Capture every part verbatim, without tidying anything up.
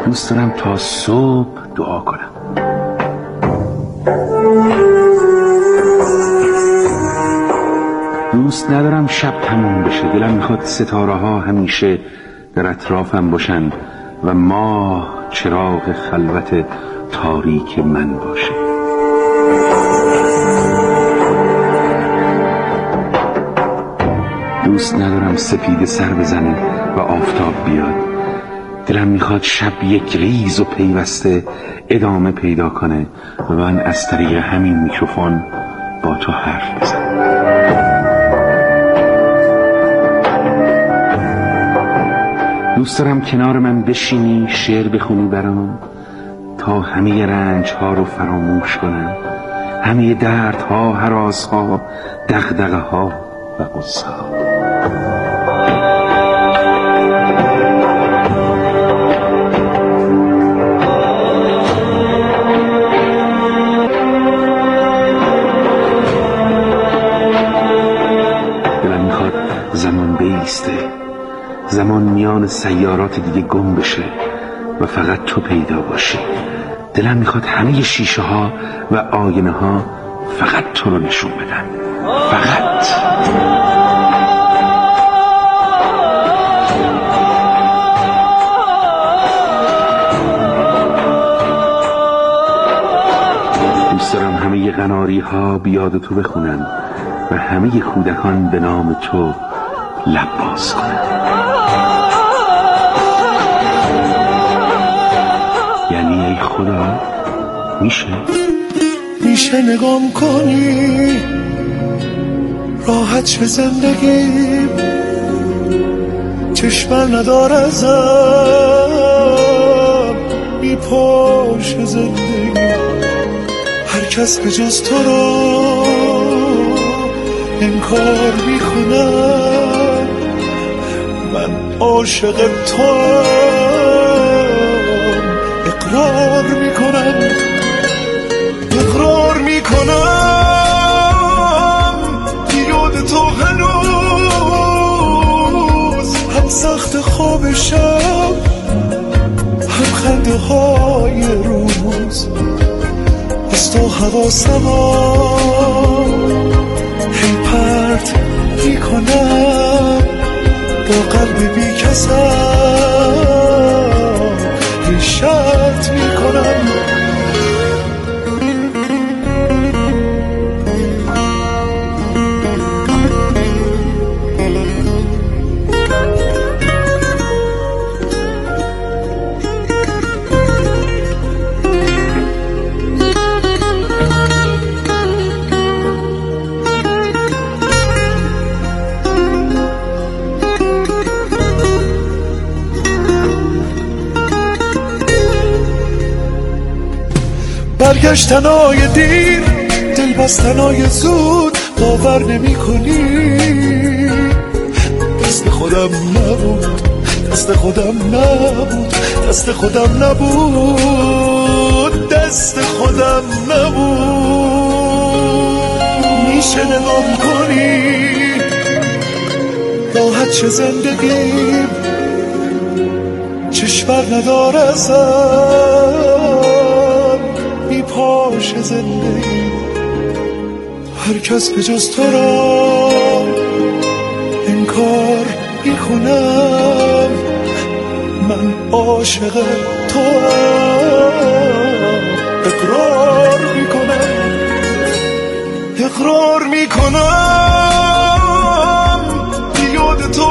دوست دارم تا صبح دعا کنم. دوست ندارم شب تموم بشه. دلم میخواد ستاره ها همیشه در اطرافم باشن و ماه چراغ خلوت تاریک من باشه. دوست ندارم سپیده سر بزنه و آفتاب بیاد. دلم میخواد شب یک ریز و پیوسته ادامه پیدا کنه و من از طریق همین میکروفون با تو حرف بزنم. دوست دارم کنار من بشینی، شعر بخونی برام تا همه رنج ها رو فراموش کنم، همه درد ها، هراس ها، دغدغه ها و غصه ها. دلم میخواد زمان بیسته، زمان میان سیارات دیگه گم بشه و فقط تو پیدا باشی. دلم میخواد همه شیشه ها و آینه ها فقط تو رو نشون بدن. فقط دوست دارم همه قناری ها بیاد تو بخونن و همه کودکان به نام تو لب باز کنن. یعنی ای خدا میشه میشه نگام کنی راحت شه زندگی، چشمم ندار ازم میپاش زندگی. هر کس به جز تو رو انکار میکنم، من عاشق تو اقرار میکنم، اقرار میکنم یاد تو هنوز هم سخت خواب شب هم خنده های روز. از تو حواسم هی پرت میکنم با قلب بی کسم هی شرط میکنم. برگشتنای دیر، دل بستنای زود، باور نمی کنی دست خودم نبود، دست خودم نبود، دست خودم نبود، دست خودم نبود. میشه نگام کنی راحت چه زندگی، چشمر ندار ازم میپاش زندگی. هر کس به جز تو را انکار میکنم، من عاشق تو اقرار میکنم، اقرار میکنم یاد تو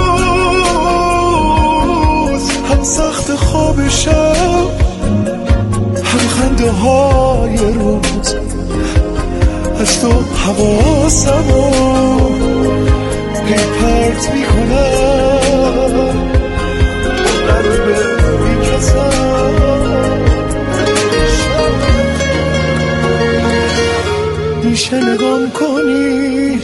هنوز هم سخت خواب شب هم خنده های روز. از تو حواسمو هی پرت میکنم قلب میکسم. میشه نگام کنی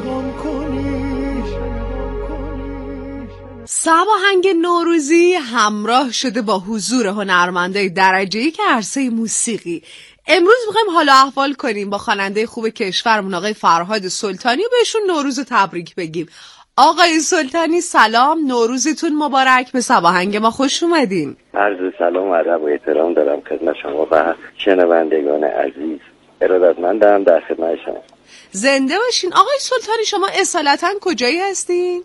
صبا هنگ نوروزی همراه شده با حضور هنرمندای درجه‌ای که عرصه موسیقی. امروز میخوایم حالا احوال کنیم با خواننده خوب کشورمون آقای فرهاد سلطانی و بهشون نوروز رو تبریک بگیم. آقای سلطانی سلام، نوروزتون مبارک، به سباهنگ ما خوش اومدین. عرض سلام و ادب و احترام دارم خدمت شما و شنوندگان عزیز. ارادتمندم در خدمت شما. زنده باشین. آقای سلطانی شما اصالتا کجایی هستین؟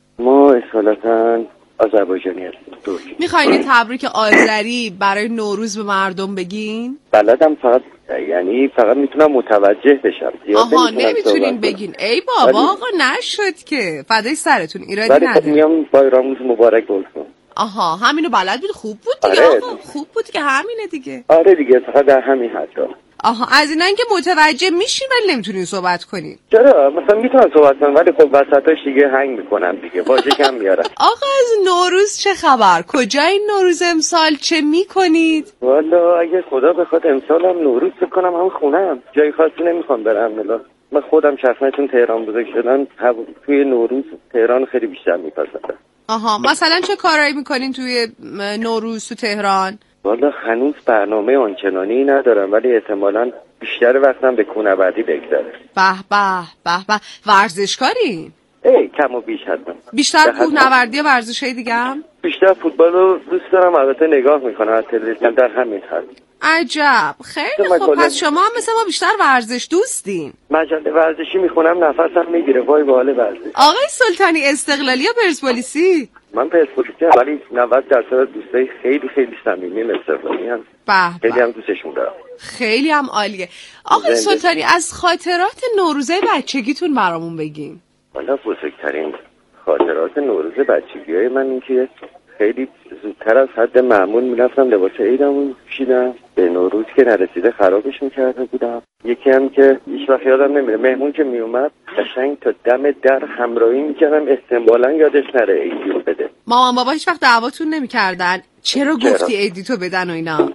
ما اصالتا آذربایجانی هستیم. ترکی. میخواین یه تبریک آذری برای نوروز به مردم بگین؟ بلدم، فقط یعنی فقط میتونم متوجه بشم. آها نمیتونین بگین. ای بابا ولی... آقا نشد که فدای سرتون، ایرادی نداره. ولی میام بایراموز مبارک گفتم. آها همینو بلد بود. خوب بود دیگه. آره. آقا خوب بود که همینه دیگه. آره دیگه، فقط در همین حدا. آها از اینن که متوجه میشین ولی نمیتونین صحبت کنین. چرا؟ مثلا میتونم صحبت کنم ولی خب وسطاش دیگه هنگ میکنم دیگه، واژه کم میارم. آقا از نوروز چه خبر؟ کجا این نوروز امسال چه میکنید؟ والا اگه خدا بخواد امسالم نوروز بکنم هم خونم، جای خاصی نمیخوام برم. ملا من خودم شخصا چون تهران بزرگ شدن توی نوروز تهران خیلی بیشتر میپسندم. آها مثلا چه کارایی میکنین توی نوروز تو تهران؟ والا هنوز برنامه آنچنانی ندارم ولی احتمالاً بیشتر وقتم به کوهنوردی بگذره. به به به به. ورزشکارین؟ ای کم و بیش هستم. بیشتر کوهنوردی یا ورزشای دیگه هم؟ بیشتر فوتبال رو دوست دارم، البته نگاه میکنم از تلویزیون، در همین حد. عجب، خیلی خوب. پس شما هم مثل ما بیشتر ورزش دوستین. مجله ورزشی میخونم نفسم میگیره، وای به حال ورزش. آقای سلطانی استقلالی یا پرسپولیسی؟ من پرسپولیسی ام ولی نود درصد دوستای خیلی خیلی صمیمی استقلالی ام. خیلی هم دوستشون دارم. خیلی هم عالیه. آقای سلطانی از خاطرات نوروزه بچگیتون برامون بگین. والا بزرگترین خاطرات نوروز بچگیای من این که خیلی زودتر از حد معمول میرفتم لباس عیدمو پوشیدم، به نوروز که نرسیده خرابش میکرده بودم. یکی هم که هیچ وقت یادم نمیره، مهمون که میومد قشنگ تا دم در همراهی میکردم احتمالاً یادش نره عیدیو بده. مامان بابا هیچ وقت دعواتون نمیکردن چرا گفتی عیدیتو بدن و اینا؟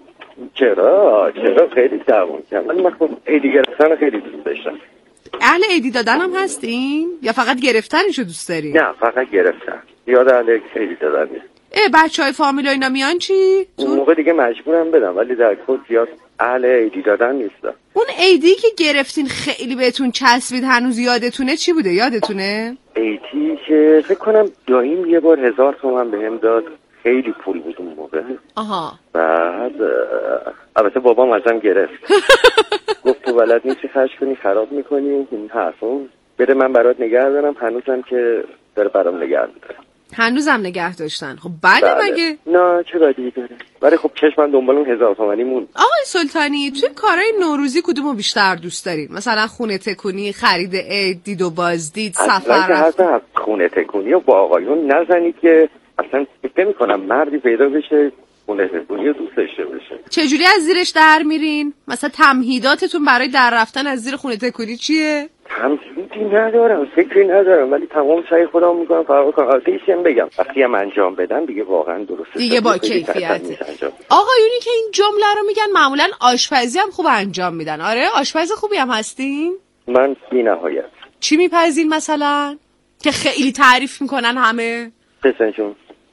چرا چرا خیلی دعوا کردن، ولی من خب عیدی گرفتن خیلی دوست داشتم. اهل عیدی دادن هم هستین یا فقط گرفتنشو دوست دارین؟ نه فقط گرفتن. یاد اهل عیدی دادن نیست. ای بچهای فامیل و اینا میان چی؟ اون موقع دیگه مجبورم بدم ولی در کل زیاد اهل عیدی دادن نیستم. اون عیدی که گرفتین خیلی بهتون چسبید هنوز یادتونه چی بوده؟ یادتونه؟ عیدی که فکر کنم داییم یه بار هزار تومن بهم داد، خیلی پول بود اون موقع. آها. بعد البته بابام ازم گرفت. گفت تو بلد نیستی خرج کنی، خراب میکنی این حرفا. بده من برات نگه دارم. هنوزم که داره برام نگه داره. هنوزم نگه داشتن. خب بله, بله. مگه؟ نه چه بدی داره. ولی خب چشمم دنبال اون هزار تومانی مون. آقای سلطانی توی کارهای نوروزی کدومو بیشتر دوست دارید؟ مثلا خونه تکونی، خرید عید، دید و بازدید، سفر رفت؟ اصلا خونه تکونی و با آقایون نزنید که اصلا فکر نمی‌کنم مردی پیدا بشه خونه تکونی رو دوست داشته باشه. چجوری از زیرش در میرین؟ مثلا تمهیداتتون برای در رفتن از زیر خونه تکونی چیه؟ تمهیدی ندارم، فکری ندارم، ولی تمام سعی خودم میکنم فرار کنم. البته هم بگم وقتی هم انجام بدم دیگه واقعا درسته، دیگه با کیفیت. آقایونی که این جمله رو میگن معمولا آشپزی هم خوب انجام میدن. آره آشپز خوبی هم هستین؟ من بی‌نهایت. چی میپزین مثلا که خیلی تعریف میکنن همه؟ فسنجون.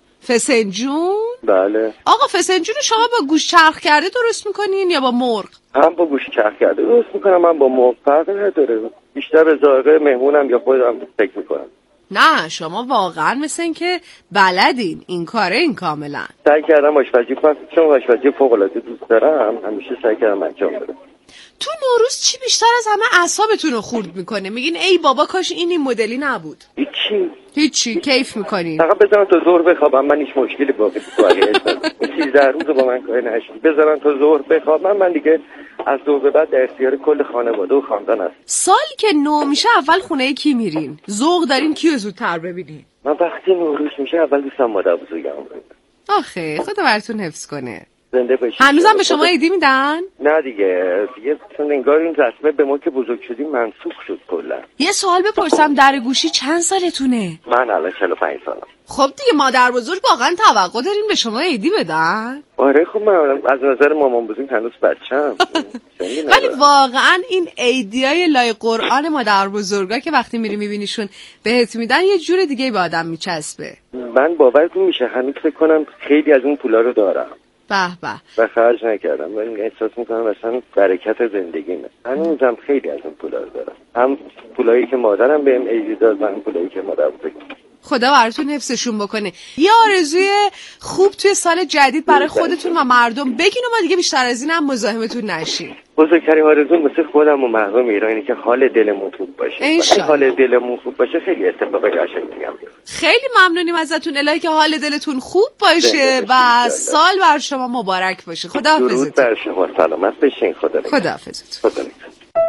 فسنجون؟ بله. آقا فسنجون شما با گوشت چرخ کرده درست میکنین یا با مرغ؟ هم با گوشت چرخ کرده درست میکنم، من با مرغ فرق نداره. بیشتر به ذائقه مهمونم یا خودم فکر میکنم. نه شما واقعا مثل این که بلدین این کاره این کاملا. سعی کردم آشپزی کنم چون آشپزی فوق العاده دوست دارم، همیشه سعی کردم انجام بدم. تو نوروز چی بیشتر از همه اعصابتون رو خورد میکنه؟ میگین ای بابا کاش این این مدلی نبود؟ هیچی هیچی کیف میکنین؟ فقط بذارن تا ظهر بخوابم، من هیچ مشکلی با بقیه این سیزده روز با من کاری نشد. بذارن تا ظهر بخوابم، من دیگه از ظهر به بعد در اختیار کل خانواده و خاندان است. سالی که نو میشه اول خونه کی میرین؟ ذوق دارین کیو زودتر ببینین؟ من وقتی نوروز میشه اول دوستم مادر بزرگم ببینم. آخه خدا براتون حفظ کنه. زنده باشید. هنوزم به شما عیدی میدن؟ نه دیگه دیگه چون انگار این رسمه به ما که بزرگ شدیم منسوخ شد کلا. یه سوال بپرسم، در گوشی چند سالتونه؟ من الان چهل و پنج سالم. خب دیگه مادر بزرگ واقعا توقع دارین به شما عیدی بدن؟ آره خب من از نظر مامان بزرگ هنوز بچه‌ام. ولی واقعا این عیدیای لای قرآن مادر بزرگا که وقتی میری میبینیشون بهت میدن یه جور دیگه به آدم میچسبه. من باورتون میشه هنوز فکر کنم خیلی از اون پولا رو دارم. به به. و خرج نکردم. من احساس میکنم اصلا برکت زندگیمه. هنوزم خیلی از اون پولا رو دارم، هم پولایی که مادرم بهم ایدی داد و هم پولایی که مادر بزرگم. خدا براتون حفظشون بکنه. یه آرزوی خوب توی سال جدید برای خودتون و مردم بگین و ما دیگه بیشتر از این هم مزاحمتون نشیم. بزرگترین آرزو مثل خودم و مردم ایرانی که حال دلمون خوب باشه. انشالله. حال دلمون خوب باشه خیلی اتفاقای قشنگی میام. خیلی ممنونیم ازتون الهی که حال دلتون خوب باشه و سال بر شما مبارک باشه. خداحافظتون. درود بر شما، سلامت باشین. خدا نگهدار. خداحافظتون. خدا نگهدار.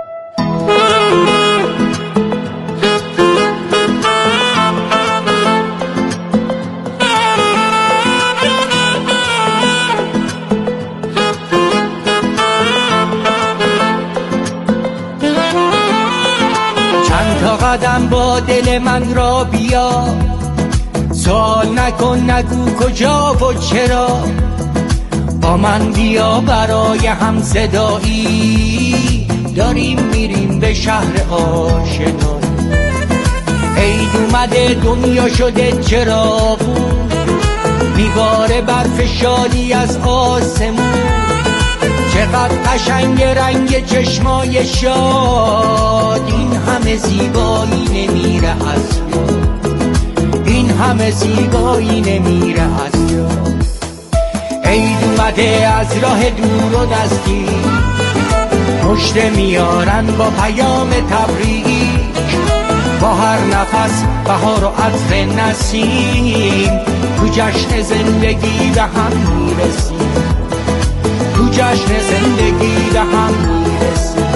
قدم با دل من را بیا، سوال نکن نگو کجا و چرا، با من بیا برای هم صدایی، داریم میریم به شهر آشنا. عید اومده دنیا شده چراغون، میباره برف شادی از آسمون، چقدر قشنگ رنگ چشمای شاد، این همه زیبایی نمیره از یاد، این همه زیبایی نمیره از یاد. عید اومده از راه دور و نزدیک، مژده میارن با پیام تبریک، با هر نفس بهار و عطر نسیم، تو جشن زندگی به هم میرسیم، تو جشن زندگی به هم میرسیم.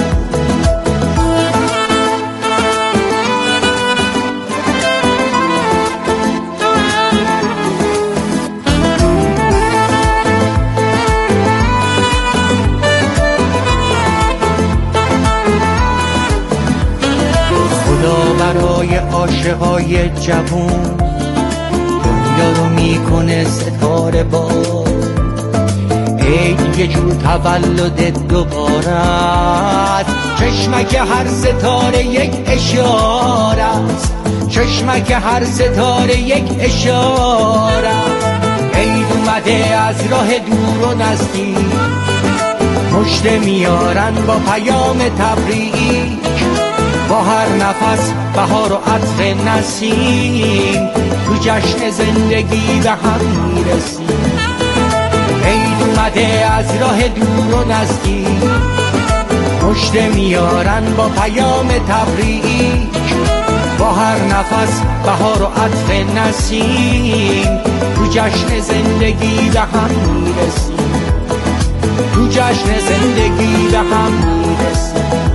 خدا برای عاشقای جوون دنیا رو میکنه ستاره باز، عید یه جور تولد دوباره است، چشمک هر ستاره یک اشاره است، چشمک هر ستاره یک اشاره است. عید اومده از راه دور و نزدیک، مژده میارن با پیام تبریک، با هر نفس بهار و عطر نسیم، تو جشن زندگی به هم میرسیم. عید اومده از راه دور و نزدیک، مژده میارن با پیام تبریک، با هر نفس بهار و عطر نسیم، تو جشن زندگی به هم میرسیم، تو جشن زندگی به هم میرسیم.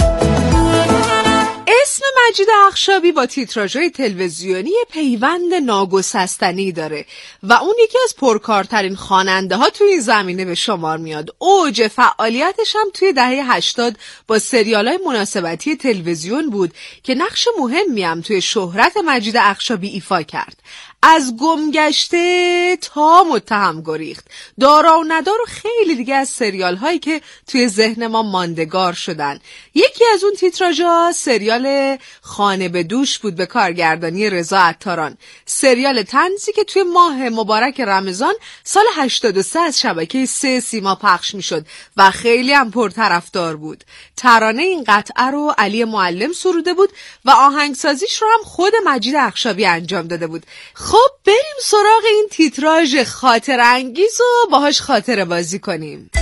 اسم مجید اخشابی با تیتراژهای تلویزیونی پیوند ناگسستنی داره و اون یکی از پرکارترین خواننده ها توی این زمینه به شمار میاد. اوج فعالیتش هم توی دهه هشتاد با سریال های مناسبتی تلویزیون بود که نقش مهمی هم توی شهرت مجید اخشابی ایفا کرد. از گمگشته تا متهم گریخت، دارا و ندار و خیلی دیگه از سریال هایی که توی ذهن ما ماندگار شدن. یکی از اون تیتراژها سریال خانه به دوش بود به کارگردانی رضا عطاران، سریال طنزی که توی ماه مبارک رمضان سال هشتاد و سه از شبکه سه سیما پخش می شد و خیلی هم پرطرفدار بود. ترانه این قطعه رو علی معلم سروده بود و آهنگسازیش رو هم خود مجید اخشابی انجام داده بود. خب بریم سراغ این تیتراژ خاطر انگیز و باهاش خاطره بازی کنیم.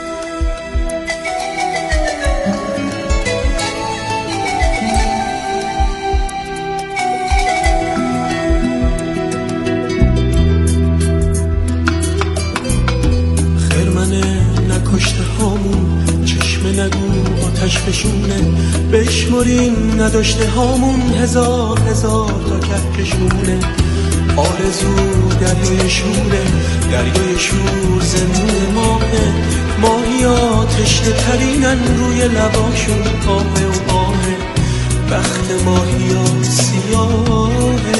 خرمنه نکشته هامون، چشم نگو آتش بشونه، بشمرین نداشته هامون هزار هزار تا کهکشونه. آرزو دریای شوره، دریای شور زمین ماهه، ماهیا تشنه ترینن روی لباشون آهه و آهه، بخت ماهیا سیاهه.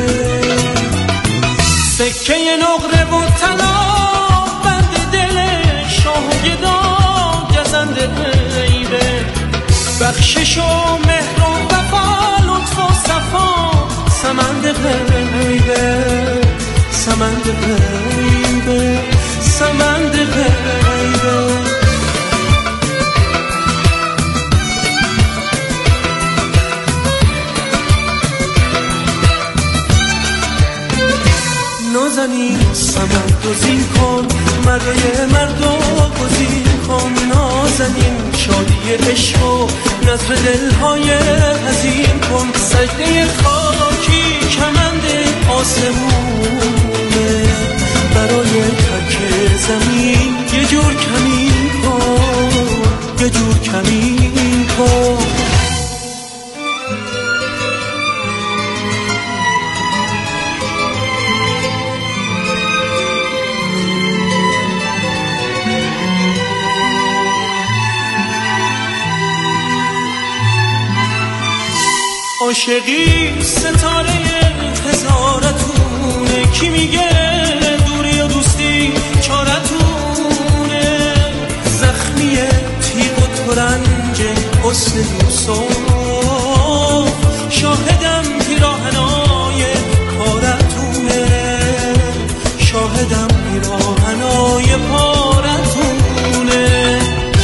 سکه نقره و طلا بند دل شاه گدا گزنده غیبه، بخشش و مهر و وفا لطف و صفا سمند غیبه، سمند غیبه، سمند عشق و نظر دلهای حزین کن. سجده خاکی کمند آسمونه، برای ترک زمین یه جور کمین کن، یه جور کمین کن. عاشقی ستاره هزارتونه، کی میگه دوری و دوستی چارتونه. زخمی تیغ و ترنج حسن یوسف، شاهدم پیراهنای کارتونه، شاهدم پیراهنای پارتونه.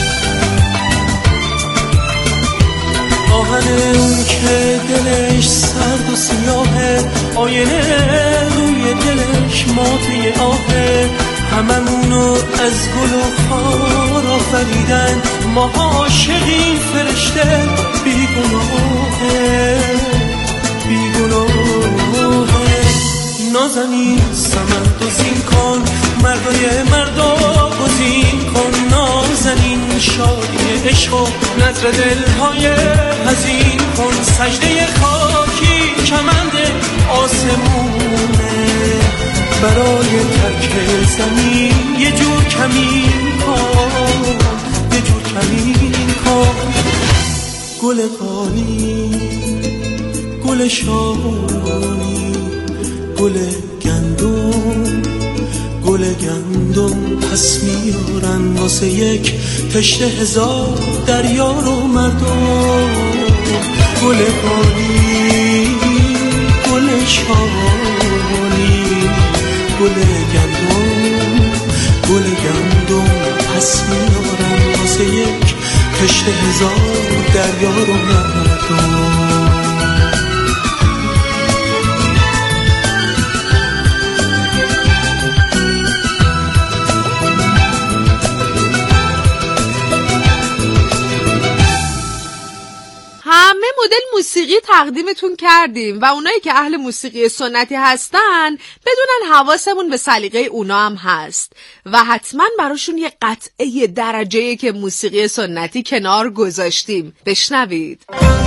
آهن اون که دلش سرد و سیاهه، آینه روی دلش ماته آهه. هممونو از گل و خار آفریدن، ما عاشقین فرشته بیگناهه، بیگناهه. نازنین سمند و زین کن، مردای مردا گزین کن. نازنین شادی عشق و نظر دلهای حزین کن. سجده خاکی کمند آسمونه، برای ترک زمین یه جور کمین کن، یه جور کمین کن. گل قالی، گل شانی، گل گندم، گل گندم پس میارن واسه یک کشت هزار دریا رو مردم. گل قالی، گل شانی، گل گندم، گل گندم پس میارن واسه یک کشت هزار دریا رو مردم. مدل موسیقی تقدیمتون کردیم و اونایی که اهل موسیقی سنتی هستن بدونن حواسمون به سلیقه اونا هم هست و حتما براشون یه قطعه درجه‌ای که موسیقی سنتی کنار گذاشتیم. بشنوید.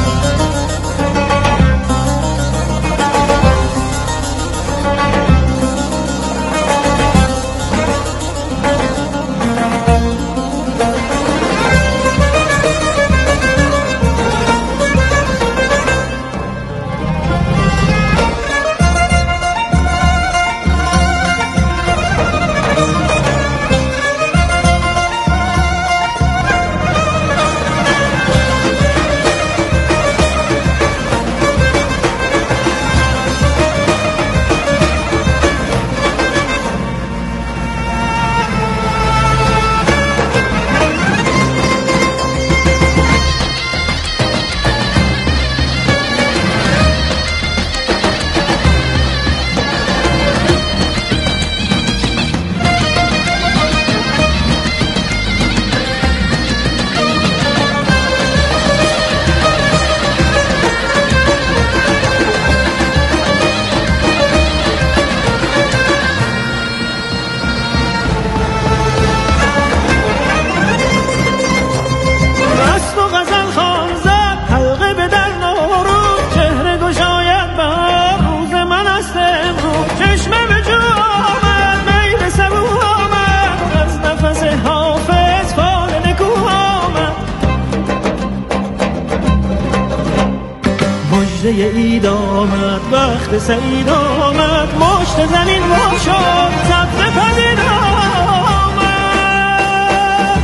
اید آمد، وقت سعید آمد، مشت زمین وا شد، سبزه پدید آمد،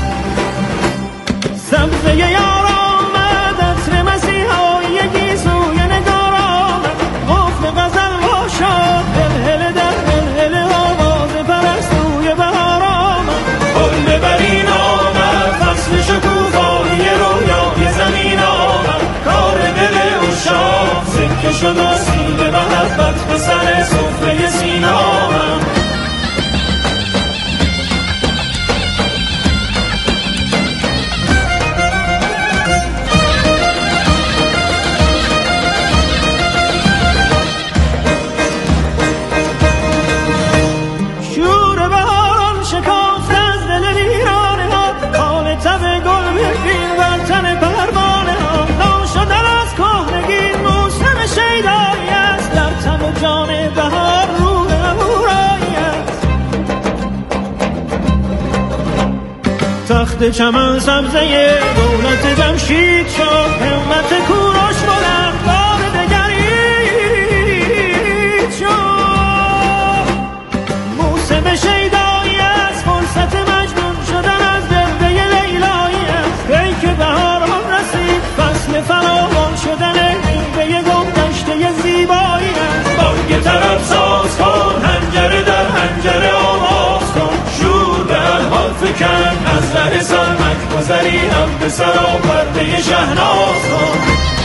سبزه یار آمد، عطر مسیحایی گیسوی نگار آمد، قفل غزل وا شد، هلهله در هلهله آواز پرستوی بهار آمد، گل ببرین آمد، فصل شکوفایی رویای زمین آمد، کار دل عشاق سکه شد و سیل محبت به سر سفره سینا آمد. تخت چمن سبزه دولت جمشید شد، همت کوروش بلند بار دگرید شد. موسم شیدایی از فرصت مجنون شدن از درده لیلایی است، ای که بهاران رسید فصل فراوان شدن میوه گمگشته زیبایی است. بانگ طرب ساز کن، هنجره در هنجره آواز کن، شور به الحان فکن، از ره سرمک گذری هم به سرا پرده شهناز کن.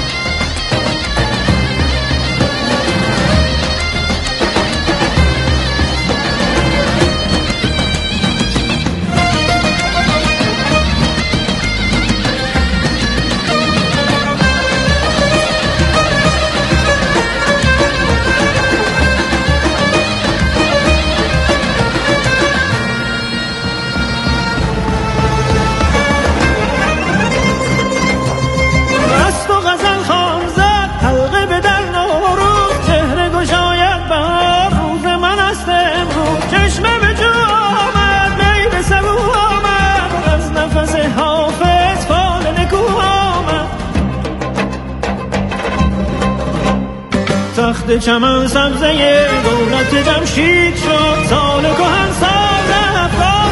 تخت چمن سبزه دولت جمشید شد، سال کهن سال افکار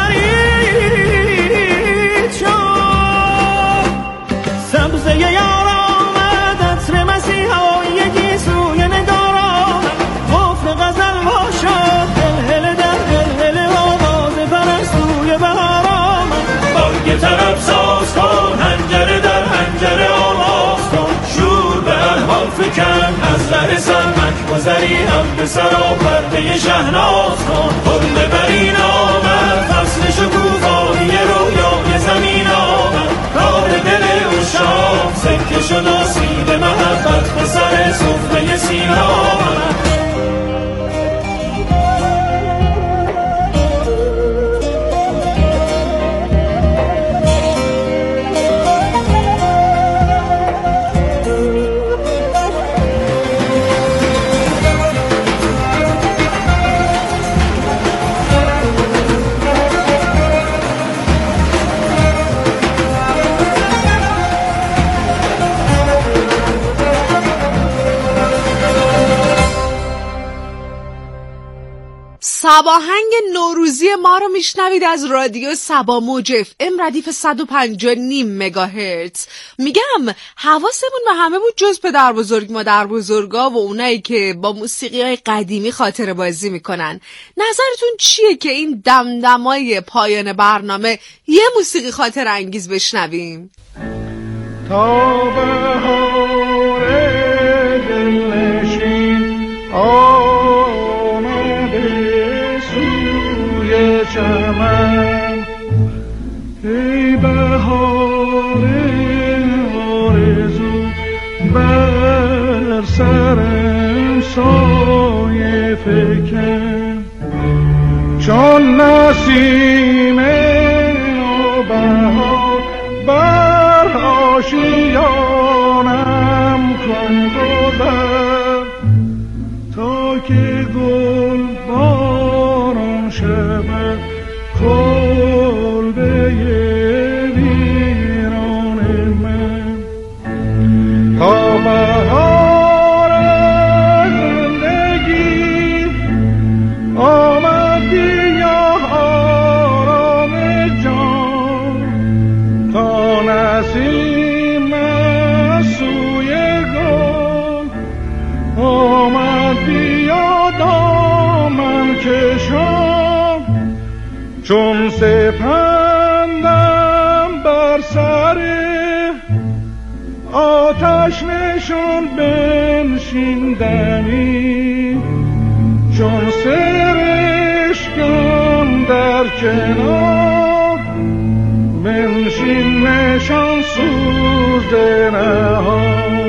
دگرید شد. سبزه یار آمد، عطر مسیحایی گیسوی نگار آمد، قفل غزل وا شد، هلهله در هلهله آواز پرستوی بهار آمد. بانگ طرب ساز کن، هنجره در هنجره آواز کن، شور به الحان فکن، از ره سرمک گذری هم به سرا پرده شهناز کن. خون برین آمد، فصل شکوفایی رویای زمین آمد، کار دل عشاق سکه شد و سید محبت به سر سفره سینه آمد. سباهنگ نوروزی ما رو میشنوید از رادیو سبا موج اف ام ردیف صد و پنج و نیم مگاهرتز. میگم حواسمون به همه بود جز پدر بزرگ مادر بزرگا و اونایی که با موسیقی های قدیمی خاطره بازی میکنن. نظرتون چیه که این دمدمای پایان برنامه یه موسیقی خاطر انگیز بشنویم؟ تا بهار دلنشین چمن، ای بهار آرزو بر سرم سایه فکن، چون نسیم نوبهار بر آشیانم کن گذر، تا که گل باران شود کلبه ویران من. تا بهار زندگی آمد بیا آرام جان، تا نسیم سوی گل آمد بیا دامن کشان، چون سپندم بر سر آتش نشان بنشیندنی، چون سرشکم در کنار بنشین نشان سوزده نهان.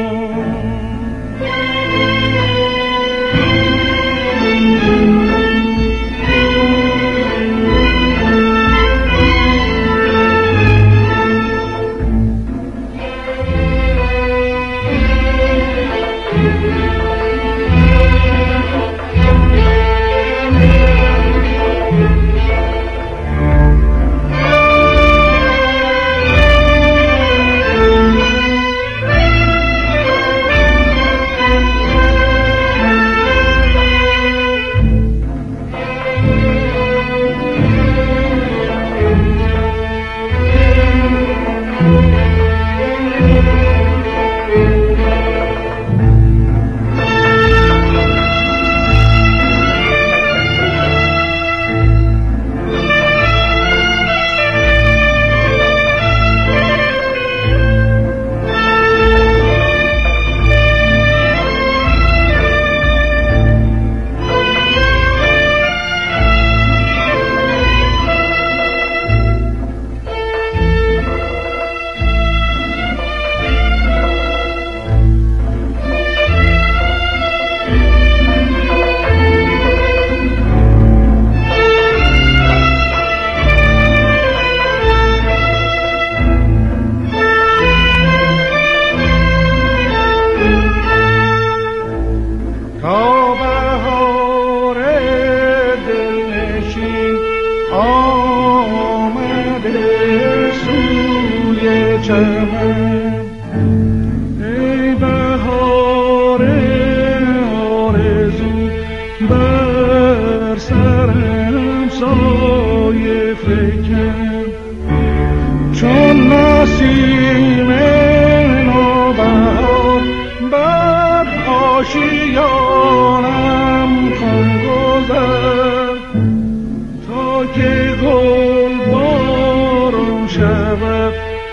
چمن ای بهار آرزو بر سرم سایه فکن چون نسیم نوبهار بر آشیانم کن گذر تا که گل بارون شود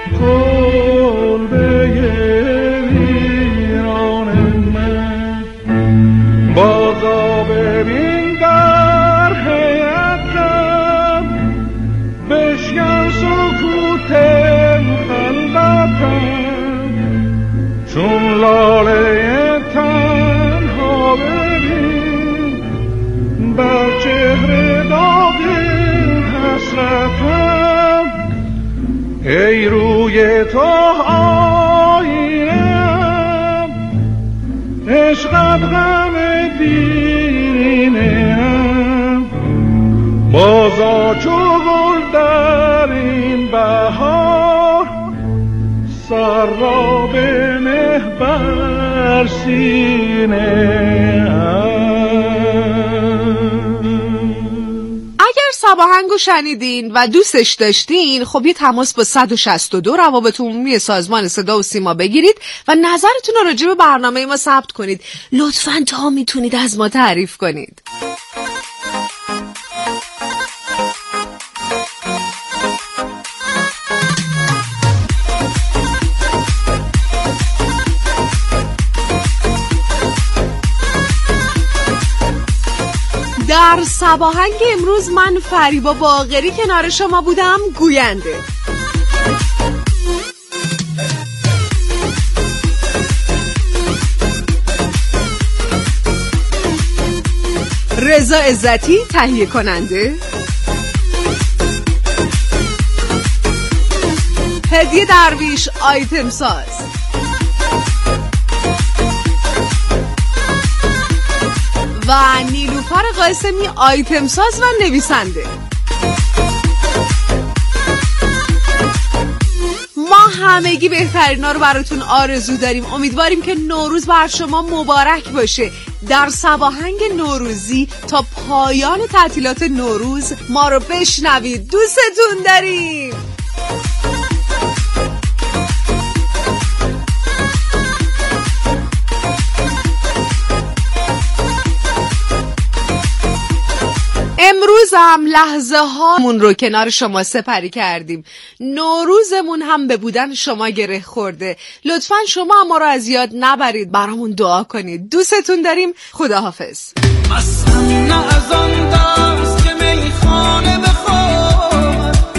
کلبه ویران من بازا ببین در حیاتم بشکن سکوت خلوتم چون لاله تنها ببین بر چهره داغ حسرتم ای روی تو آینه‌ام عشقت غم دیرینه‌ام بازا چو گل در این بهار سر را به مه بر سینه‌ام. صبا آهنگو شنیدین و دوستش داشتین، خب یه تماس با صد و شصت و دو روابط عمومی سازمان صدا و سیما بگیرید و نظرتون رو راجع به برنامه ما ثبت کنید. لطفاً تا میتونید از ما تعریف کنید. در صباهنگ امروز من فریبا باقری کنار شما بودم، گوینده. رضا عزتی تهیه کننده. هدیه درویش آیتم ساز. و نیلوفر قاسمی آیتم ساز و نویسنده. ما همگی بهترینا رو براتون آرزو داریم. امیدواریم که نوروز بر شما مبارک باشه. در صباهنگ نوروزی تا پایان تعطیلات نوروز ما رو بشنوید. دوستتون داریم. امروز هم لحظه هامون رو کنار شما سپری کردیم. نوروزمون هم به بودن شما گره خورده. لطفاً شما ما رو از یاد نبرید، برامون دعا کنید. دوستتون داریم. خداحافظ.